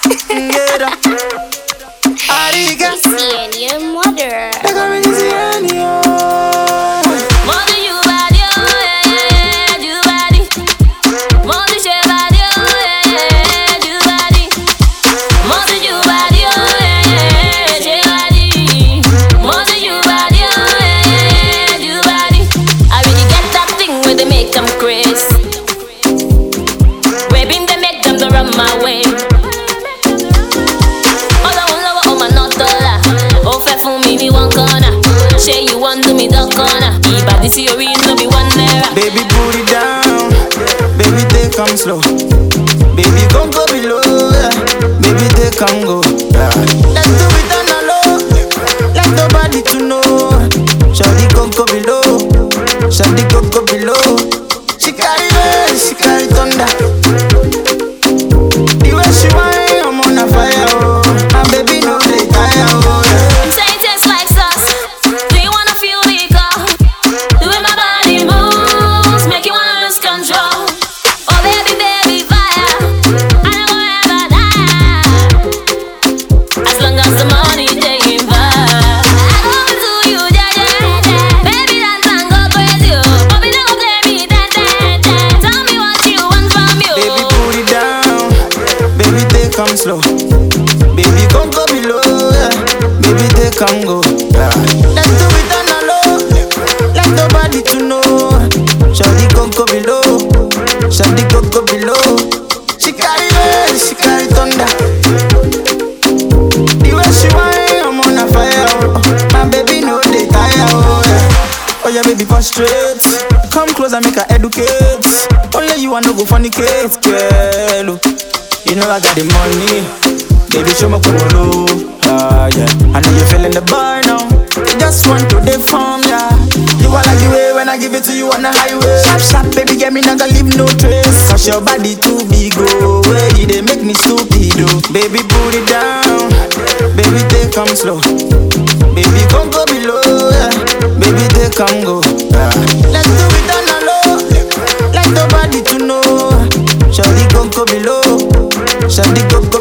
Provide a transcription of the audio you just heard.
Ariga, Seeing your mother. I got me seeing you. Mother, you body, oh yeah, yeah, you body. Mother, she body, oh yeah, yeah, you body. Mother, you body, oh yeah, yeah, she body. Mother, you body, oh yeah, yeah, you body. I really get that thing where they make them crazy. Waving they make them go run my way. Me one corner, say you want to me the corner. Ibadi see you no be one naira. Baby, put it down. Baby, take come slow. Baby, come go below. Yeah. Baby, take come go. Yeah. Let's do it on the low. Let nobody to know. Shawty go below. Shawty go below. She carry me, she carry thunder. The way she whine, I'm on a fire. Oh. My baby no play tire. Oh. Yeah. Say it tastes like sauce. Do you wanna feel liquor? The way my body moves, make you wanna lose control. Oh baby, baby, fire. I don't ever die. As long as the money they involve. I go to you, yeah, yeah, yeah. Baby, dance and go crazy. Oh, baby, don't play me, that. Tell me what you want from you. Baby, put it down. Baby, take come slow. Baby, come go below. Yeah. Baby, take come go. Yeah. Let's do it on the low. Let nobody to know. Shawty go below. Shawty go below. She carry me, she carry thunder. The way she whine, I'm on a fire. Oh. My baby no they tire. Oh yeah. Oh yeah, baby, prostrate. Come close and make her educate. Only you wanna go fornicate, girl. You know I got the money. Baby, show me Kolo. Yeah. I know you're feeling the bar now. You just want to deform, yeah. You wanna give it when I give it to you on the highway. Sharp, sharp, baby, get me not gonna leave no trace. Cause your body too big, oh. Way they make me stupid, oh. Baby, put it down. Baby, take come slow. Baby, come go below, yeah. Baby, take come go. Yeah. Let's do it on the low. Let nobody to know. Shawty go below. Shawty go